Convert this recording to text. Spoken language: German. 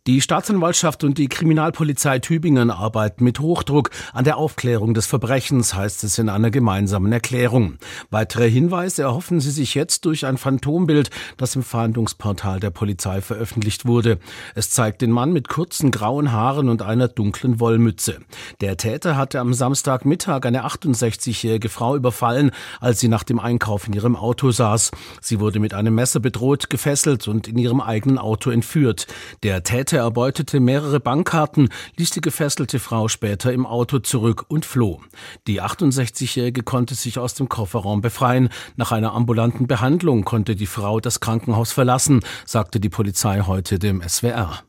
Die Staatsanwaltschaft und die Kriminalpolizei Tübingen arbeiten mit Hochdruck an der Aufklärung des Verbrechens, heißt es in einer gemeinsamen Erklärung. Weitere Hinweise erhoffen sie sich jetzt durch ein Phantombild, das im Fahndungsportal der Polizei veröffentlicht wurde. Es zeigt den Mann mit kurzen grauen Haaren und einer dunklen Wollmütze. Der Täter hatte am Samstagmittag eine 68-jährige Frau überfallen, als sie nach dem Einkauf in ihrem Auto saß. Sie wurde mit einem Messer bedroht, gefesselt und in ihrem eigenen Auto entführt. Der Täter erbeutete mehrere Bankkarten, ließ die gefesselte Frau später im Auto zurück und floh. Die 68-Jährige konnte sich aus dem Kofferraum befreien. Nach einer ambulanten Behandlung konnte die Frau das Krankenhaus verlassen, sagte die Polizei heute dem SWR.